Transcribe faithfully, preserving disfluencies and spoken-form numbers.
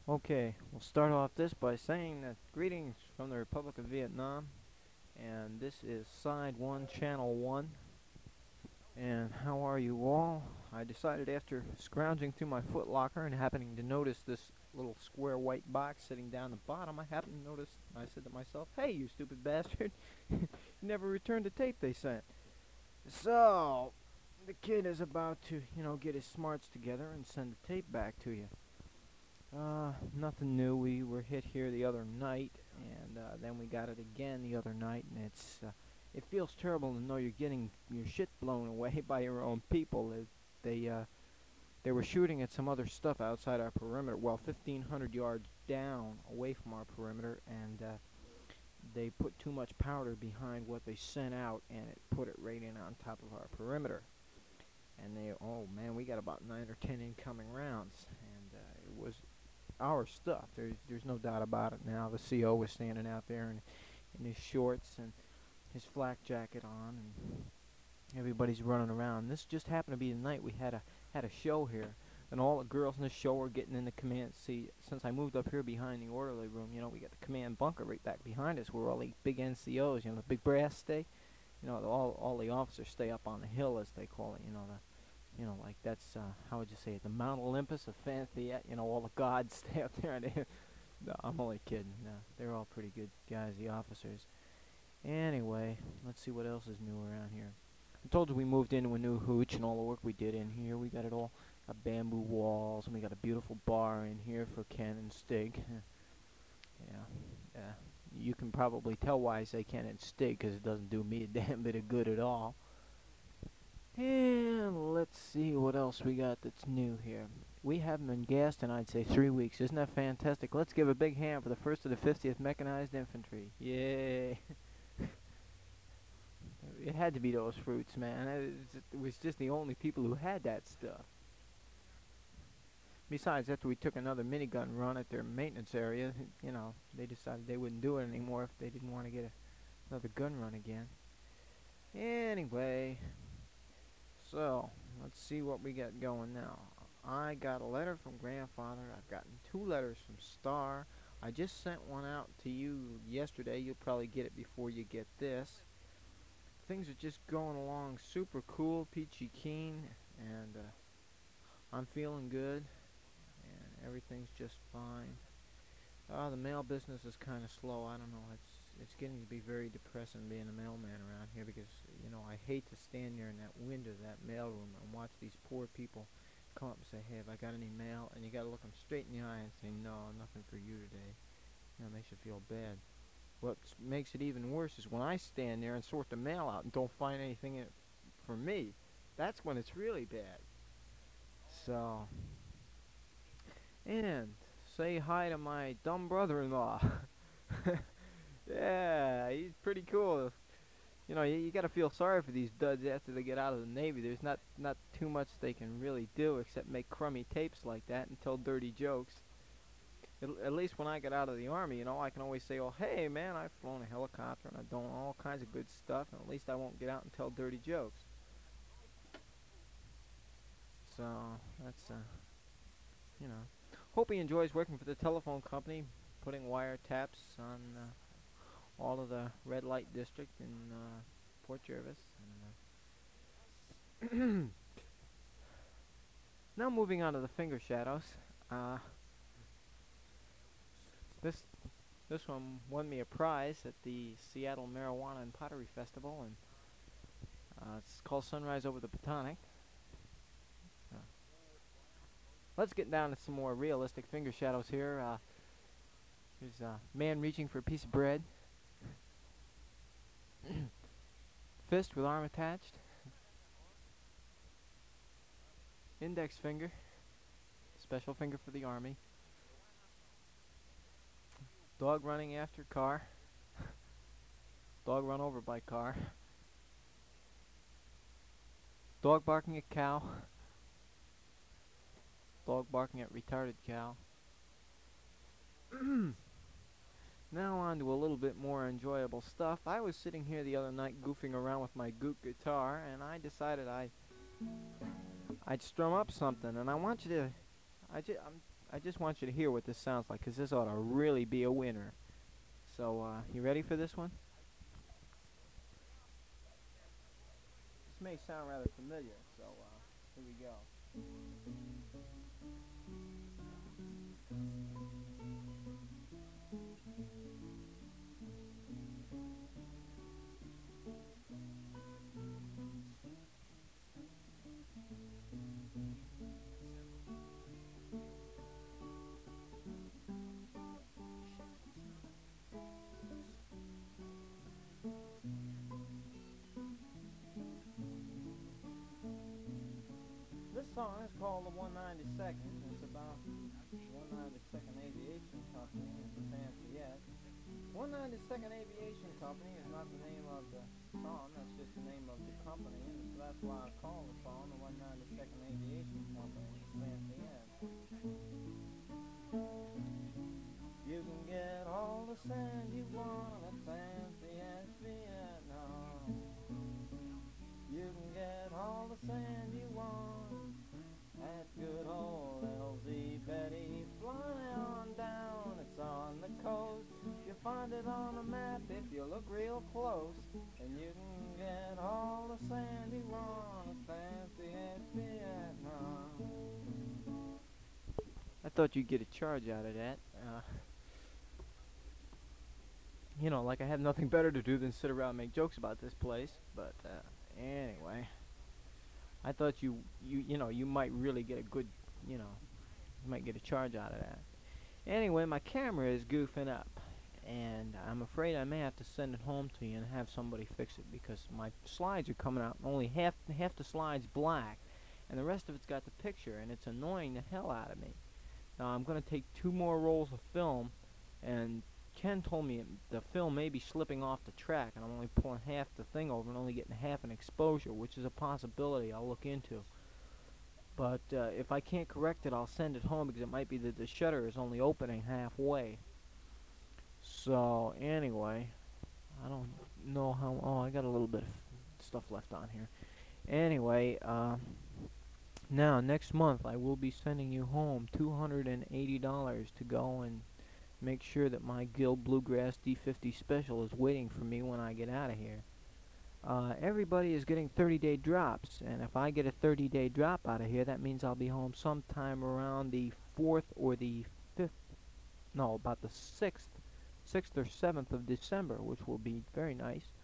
Okay, we'll start off this by saying that greetings from the Republic of Vietnam, and this is Side one, Channel one. And how are you all? I decided after scrounging through my foot locker and happening to notice this little square white box sitting down the bottom, I happened to notice, I said to myself, hey, you stupid bastard, you never returned the tape they sent. So, the kid is about to, you know, get his smarts together and send the tape back to you. Uh, nothing new. We were hit here the other night, and uh, then we got it again the other night, and it's uh, it feels terrible to know you're getting your shit blown away by your own people. It, they uh, they were shooting at some other stuff outside our perimeter, well, fifteen hundred yards down away from our perimeter, and uh, they put too much powder behind what they sent out, and it put it right in on top of our perimeter. And they, oh man, we got about nine or ten incoming rounds, and uh, it was our stuff. There's there's no doubt about it now. The C O was standing out there in, in his shorts and his flak jacket on, and everybody's running around. This just happened to be the night we had a had a show here, and all the girls in the show were getting in the command seat. Since I moved up here behind the orderly room, you know, we got the command bunker right back behind us, where all the big N C Os, you know, the big brass stay. You know, all all the officers stay up on the hill, as they call it. You know, the you know, like that's, uh, how would you say it, the Mount Olympus of fantasy, you know, all the gods stay up there. And no, I'm only kidding. No, they're all pretty good guys, the officers. Anyway, let's see what else is new around here. I told you we moved into a new hooch, and all the work we did in here. We got it all, got bamboo walls, and we got a beautiful bar in here for Ken and Stig. yeah, yeah. You can probably tell why I say Ken and Stig, because it doesn't do me a damn bit of good at all. And let's see what else we got that's new here. We haven't been gassed in, I'd say, three weeks. Isn't that fantastic? Let's give a big hand for the first of the fiftieth Mechanized Infantry. Yay! It had to be those fruits, man. It was, just, it was just the only people who had that stuff. Besides, after we took another minigun run at their maintenance area, you know, they decided they wouldn't do it anymore if they didn't want to get a, another gun run again. Anyway... So, let's see what we got going now. I got a letter from Grandfather. I've gotten two letters from Star. I just sent one out to you yesterday. You'll probably get it before you get this. Things are just going along super cool, peachy keen, and uh, I'm feeling good, and everything's just fine. Uh, the mail business is kind of slow. I don't know. It's it's getting to be very depressing being a mailman around here, because, you know, I hate to stand there in that window of that mailroom and watch these poor people come up and say, hey, have I got any mail? And you got to look them straight in the eye and say, no, nothing for you today. You know, it makes you feel bad. What makes it even worse is when I stand there and sort the mail out and don't find anything in it for me. That's when it's really bad. So, and say hi to my dumb brother-in-law. Yeah, he's pretty cool. You know, you, you got to feel sorry for these duds after they get out of the Navy. There's not not too much they can really do except make crummy tapes like that and tell dirty jokes. At, at least when I get out of the Army, you know, I can always say, oh, hey, man, I've flown a helicopter and I've done all kinds of good stuff, and at least I won't get out and tell dirty jokes. So, that's, uh, you know. Hope he enjoys working for the telephone company, putting wiretaps on... Uh, all of the red light district in uh, Port Jervis. And, uh, now moving on to the finger shadows. Uh, this this one won me a prize at the Seattle Marijuana and Pottery Festival, and uh, it's called Sunrise Over the Potomac. Uh, let's get down to some more realistic finger shadows here. Uh, here's a man reaching for a piece of bread. Fist with arm attached. Index finger. Special finger for the Army. Dog running after car. Dog run over by car. Dog barking at cow. Dog barking at retarded cow. Now on to a little bit more enjoyable stuff. I was sitting here the other night goofing around with my Gook guitar, and I decided I I'd strum up something, and I want you to I ju- I'm I just want you to hear what this sounds like, 'cause this ought to really be a winner. So, uh, you ready for this one? This may sound rather familiar, so uh, here we go. This song is called the one ninety-second. It's about one ninety-second Aviation Company. It's a fancy yet. one ninety-second Aviation Company is not the name of the song, that's just the name of the company, and so that's why I call the song the one ninety-second Aviation Company. It's fancy yet. You can get all the sand you want at fancy as Vietnam. You can get all the sand you want at good old L Z Betty. Fly on down, it's on the coast. You find it on a map if you look real close. And you can get all the sand you want at fancy as Vietnam. I thought you'd get a charge out of that. Uh, you know, like I have nothing better to do than sit around and make jokes about this place. But uh, anyway, I thought you, you, you know, you might really get a good, you know, you might get a charge out of that. Anyway, my camera is goofing up, and I'm afraid I may have to send it home to you and have somebody fix it, because my slides are coming out only half half the slides black, and the rest of it's got the picture, and it's annoying the hell out of me. Now I'm going to take two more rolls of film, and Ken told me the film may be slipping off the track, and I'm only pulling half the thing over and only getting half an exposure, which is a possibility I'll look into. But uh, if I can't correct it, I'll send it home, because it might be that the shutter is only opening halfway. So anyway, I don't know how. Oh, I got a little bit of stuff left on here. Anyway, uh, now next month I will be sending you home two hundred eighty dollars to go and make sure that my Guild Bluegrass D fifty special is waiting for me when I get out of here. Uh, everybody is getting thirty day drops, and if I get a thirty day drop out of here, that means I'll be home sometime around the fourth or the fifth, no, about the sixth, sixth or seventh of December, which will be very nice.